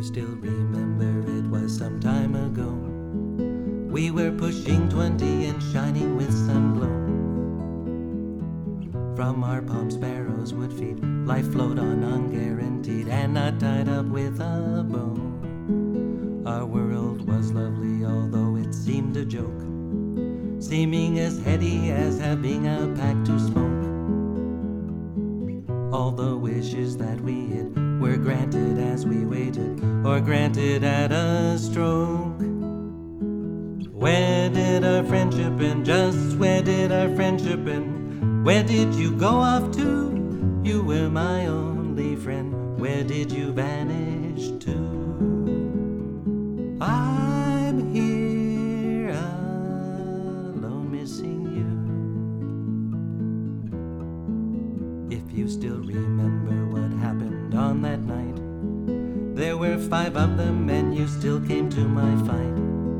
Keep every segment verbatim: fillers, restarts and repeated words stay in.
still remember, it was some time ago. We were pushing twenty and shining with sun glow. From our palm sparrows would feed, life flowed on unguaranteed and not tied up with a bow. Our world was lovely, although it seemed a joke, seeming as heady as having a pack to smoke. All the wishes that we hid were granted as we waited, or granted at a stroke. Where did our friendship end? Just where did our friendship end? Where did you go off to? You were my only friend. Where did you vanish to? I'm here alone, missing you. If you still remember what happened on that night, there were five of them and you still came to my fight.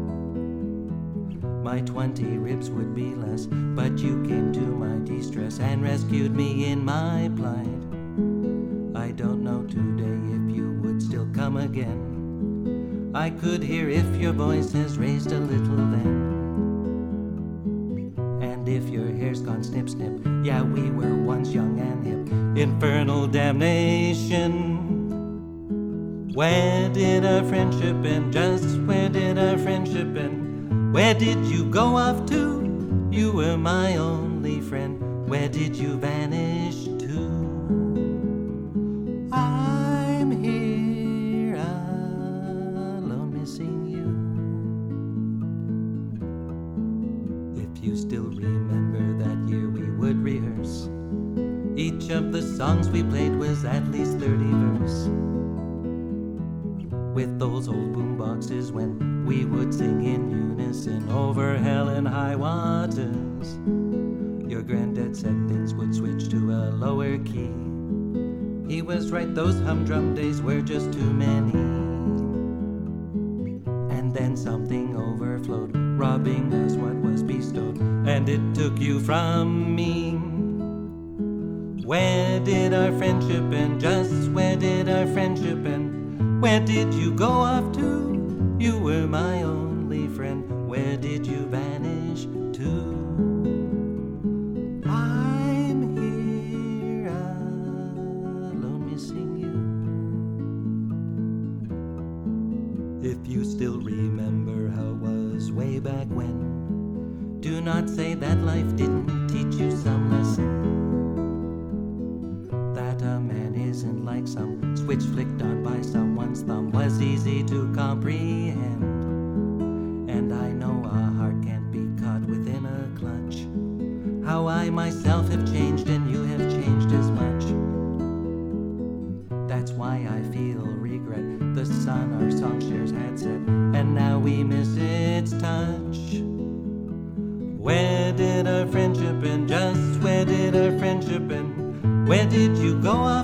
My twenty ribs would be less, but you came to my distress and rescued me in my plight. I don't know today if you would still come again. I could hear if your voice has raised a little then. And if your hair's gone snip snip, yeah, we were once young and hip. Infernal damnation. Where did our friendship end? Just where did our friendship end? Where did you go off to? You were my only friend. Where did you vanish to? I'm here alone, missing you. If you still remember that year we would rehearse, each of the songs we played was at least thirty verse. With those old boom boxes when we would sing in unison over hell and high waters. Your granddad said things would switch to a lower key. He was right, those humdrum days were just too many. And then something overflowed, robbing us what was bestowed, and it took you from me. Where did our friendship end? Just where did our friendship end? Where did you go off to? You were my only friend. Where did you vanish to? I'm here alone, missing you. If you still remember how it was way back when, do not say that life didn't teach you some lesson. That a man isn't like some switch flicked on by someone's thumb was easy to comprehend. And I know a heart can't be caught within a clutch. How I myself have changed and you have changed as much. That's why I feel regret. The sun our song shares had set, and now we miss its touch. Where did our friendship end? Just where did our friendship end? Where did you go